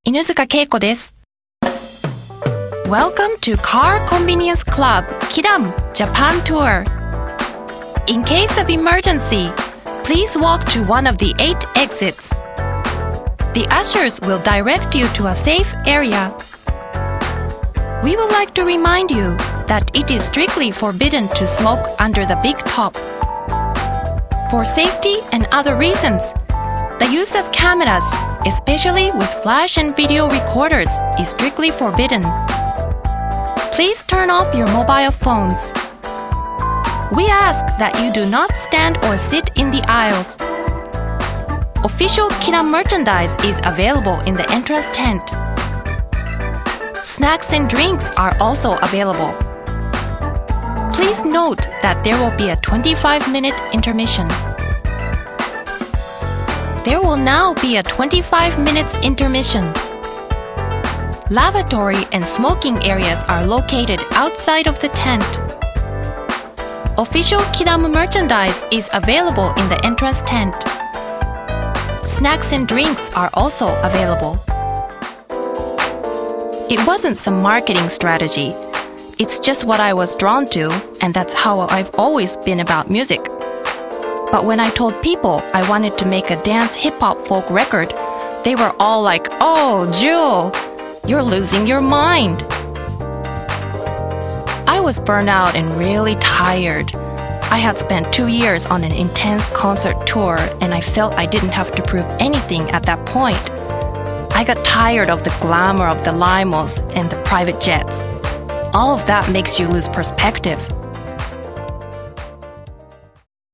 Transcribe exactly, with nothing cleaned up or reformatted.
犬塚恵子です。Welcome to Car Convenience Club Kidam Japan Tour. In case of emergency, please walk to one of the eight exits. The ushers will direct you to a safe area. We would like to remind you that it is strictly forbidden to smoke under the big top. For safety and other reasons, the use of cameras, especially with flash and video recorders, is strictly forbidden. Please turn off your mobile phones. We ask that you do not stand or sit in the aisles. Official Kidam merchandise is available in the entrance tent. Snacks and drinks are also available. Please note that there will be a twenty-five minute intermission. There will now be a twenty-five minutes intermission. Lavatory and smoking areas are located outside of the tent. Official Kidam merchandise is available in the entrance tent. Snacks and drinks are also available. It wasn't some marketing strategy. It's just what I was drawn to, and that's how I've always been about music. But when I told people I wanted to make a dance hip-hop folk record, they were all like, "Oh, Jewel, you're losing your mind." I was burned out and really tired. I had spent two years on an intense concert tour, and I felt I didn't have to prove anything at that point. I got tired of the glamour of the limos and the private jets. All of that makes you lose perspective.